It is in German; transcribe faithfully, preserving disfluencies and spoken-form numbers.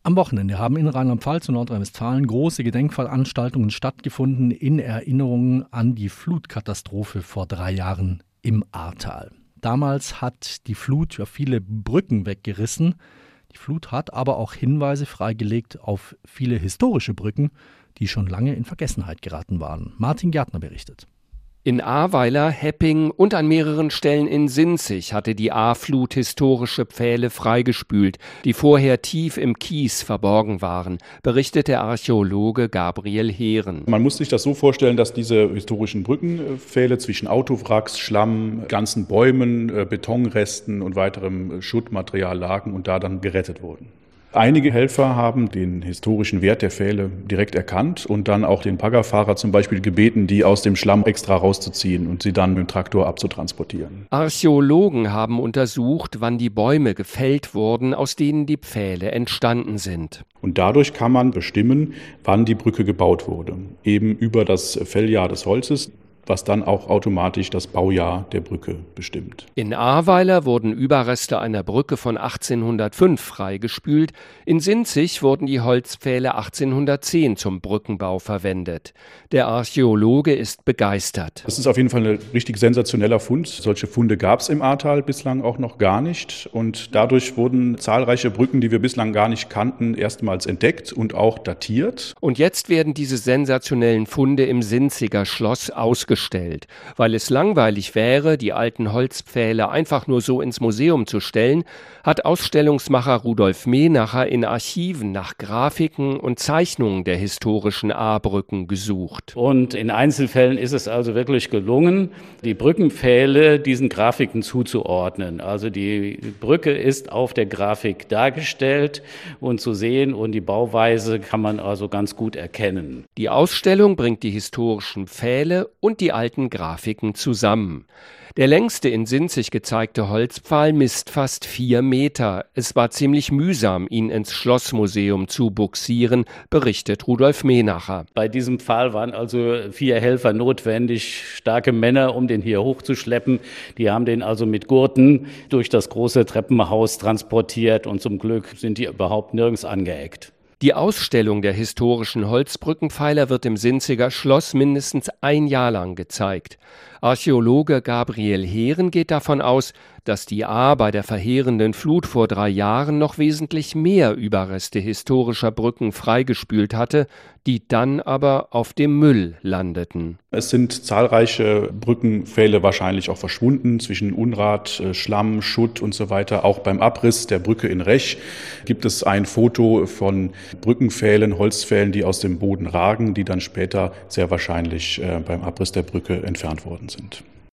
Am Wochenende haben in Rheinland-Pfalz und Nordrhein-Westfalen große Gedenkveranstaltungen stattgefunden in Erinnerung an die Flutkatastrophe vor drei Jahren im Ahrtal. Damals hat die Flut ja viele Brücken weggerissen. Die Flut hat aber auch Hinweise freigelegt auf viele historische Brücken, die schon lange in Vergessenheit geraten waren. Martin Gärtner berichtet. In Ahrweiler, Hepping und an mehreren Stellen in Sinzig hatte die Ahrflut historische Pfähle freigespült, die vorher tief im Kies verborgen waren, berichtet der Archäologe Gabriel Heeren. Man muss sich das so vorstellen, dass diese historischen Brückenpfähle zwischen Autowracks, Schlamm, ganzen Bäumen, Betonresten und weiterem Schuttmaterial lagen und da dann gerettet wurden. Einige Helfer haben den historischen Wert der Pfähle direkt erkannt und dann auch den Baggerfahrer zum Beispiel gebeten, die aus dem Schlamm extra rauszuziehen und sie dann mit dem Traktor abzutransportieren. Archäologen haben untersucht, wann die Bäume gefällt wurden, aus denen die Pfähle entstanden sind. Und dadurch kann man bestimmen, wann die Brücke gebaut wurde. Eben über das Fälljahr des Holzes, was dann auch automatisch das Baujahr der Brücke bestimmt. In Ahrweiler wurden Überreste einer Brücke von achtzehnhundertfünf freigespült. In Sinzig wurden die Holzpfähle achtzehnhundertzehn zum Brückenbau verwendet. Der Archäologe ist begeistert. Das ist auf jeden Fall ein richtig sensationeller Fund. Solche Funde gab es im Ahrtal bislang auch noch gar nicht. Und dadurch wurden zahlreiche Brücken, die wir bislang gar nicht kannten, erstmals entdeckt und auch datiert. Und jetzt werden diese sensationellen Funde im Sinziger Schloss ausgestellt. Gestellt. Weil es langweilig wäre, die alten Holzpfähle einfach nur so ins Museum zu stellen, hat Ausstellungsmacher Rudolf Menacher in Archiven nach Grafiken und Zeichnungen der historischen Ahrbrücken gesucht. Und in Einzelfällen ist es also wirklich gelungen, die Brückenpfähle diesen Grafiken zuzuordnen. Also die Brücke ist auf der Grafik dargestellt und zu sehen und die Bauweise kann man also ganz gut erkennen. Die Ausstellung bringt die historischen Pfähle und die alten Grafiken zusammen. Der längste in Sinzig gezeigte Holzpfahl misst fast vier Meter. Es war ziemlich mühsam, ihn ins Schlossmuseum zu bugsieren, berichtet Rudolf Menacher. Bei diesem Pfahl waren also vier Helfer notwendig, starke Männer, um den hier hochzuschleppen. Die haben den also mit Gurten durch das große Treppenhaus transportiert und zum Glück sind die überhaupt nirgends angeeckt. Die Ausstellung der historischen Holzbrückenpfeiler wird im Sinziger Schloss mindestens ein Jahr lang gezeigt. Archäologe Gabriel Heeren geht davon aus, dass die Ahr bei der verheerenden Flut vor drei Jahren noch wesentlich mehr Überreste historischer Brücken freigespült hatte, die dann aber auf dem Müll landeten. Es sind zahlreiche Brückenpfähle wahrscheinlich auch verschwunden zwischen Unrat, Schlamm, Schutt und so weiter. Auch beim Abriss der Brücke in Rech gibt es ein Foto von Brückenpfählen, Holzpfählen, die aus dem Boden ragen, die dann später sehr wahrscheinlich beim Abriss der Brücke entfernt worden sind.